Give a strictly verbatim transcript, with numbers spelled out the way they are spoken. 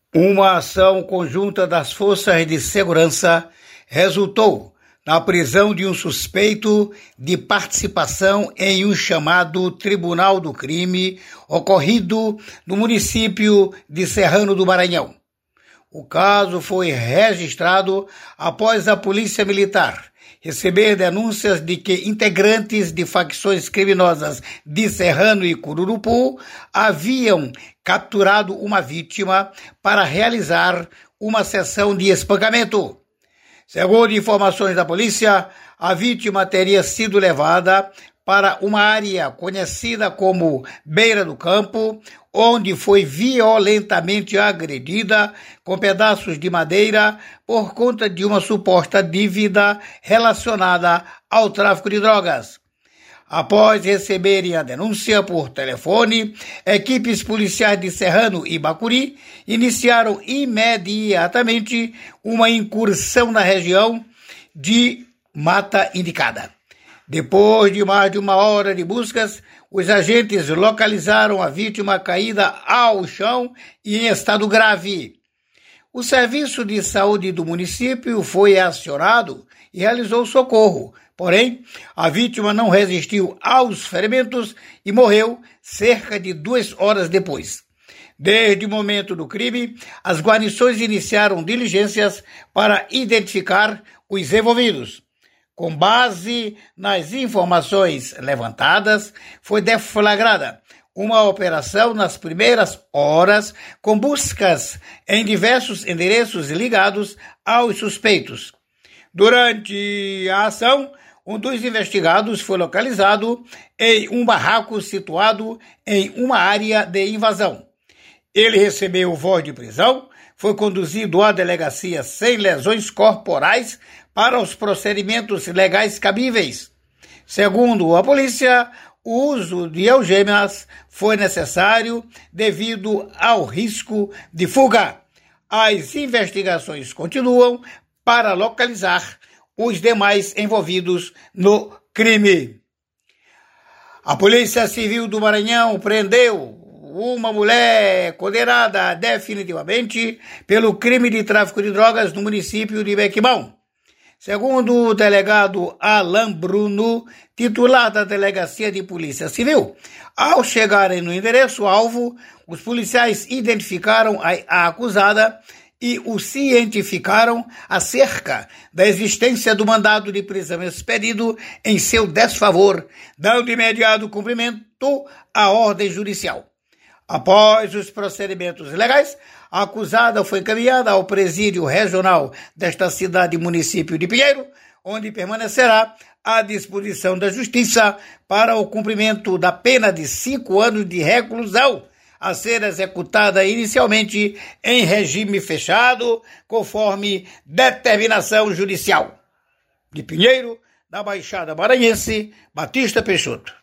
Uma ação conjunta das forças de segurança resultou na prisão de um suspeito de participação em um chamado Tribunal do Crime ocorrido no município de Serrano do Maranhão. O caso foi registrado após a Polícia Militar receber denúncias de que integrantes de facções criminosas de Serrano e Cururupu haviam capturado uma vítima para realizar uma sessão de espancamento. Segundo informações da polícia, a vítima teria sido levada para uma área conhecida como Beira do Campo, onde foi violentamente agredida com pedaços de madeira por conta de uma suposta dívida relacionada ao tráfico de drogas. Após receberem a denúncia por telefone, equipes policiais de Serrano e Bacuri iniciaram imediatamente uma incursão na região de Mata Indicada. Depois de mais de uma hora de buscas, os agentes localizaram a vítima caída ao chão e em estado grave. O Serviço de Saúde do município foi acionado e realizou socorro. Porém, a vítima não resistiu aos ferimentos e morreu cerca de duas horas depois. Desde o momento do crime, as guarnições iniciaram diligências para identificar os envolvidos. Com base nas informações levantadas, foi deflagrada uma operação nas primeiras horas com buscas em diversos endereços ligados aos suspeitos. Durante a ação, um dos investigados foi localizado em um barraco situado em uma área de invasão. Ele recebeu voz de prisão, foi conduzido à delegacia sem lesões corporais para os procedimentos legais cabíveis. Segundo a polícia, o uso de algemas foi necessário devido ao risco de fuga. As investigações continuam para localizar os demais envolvidos no crime. A Polícia Civil do Maranhão prendeu uma mulher condenada definitivamente pelo crime de tráfico de drogas no município de Bequimão. Segundo o delegado Alan Bruno, titular da Delegacia de Polícia Civil, ao chegarem no endereço-alvo, os policiais identificaram a, a acusada e o cientificaram acerca da existência do mandado de prisão expedido em seu desfavor, dando imediato cumprimento à ordem judicial. Após os procedimentos legais, a acusada foi encaminhada ao presídio regional desta cidade e município de Pinheiro, onde permanecerá à disposição da Justiça para o cumprimento da pena de cinco anos de reclusão, a ser executada inicialmente em regime fechado, conforme determinação judicial. De Pinheiro, da Baixada Maranhense, Batista Peixoto.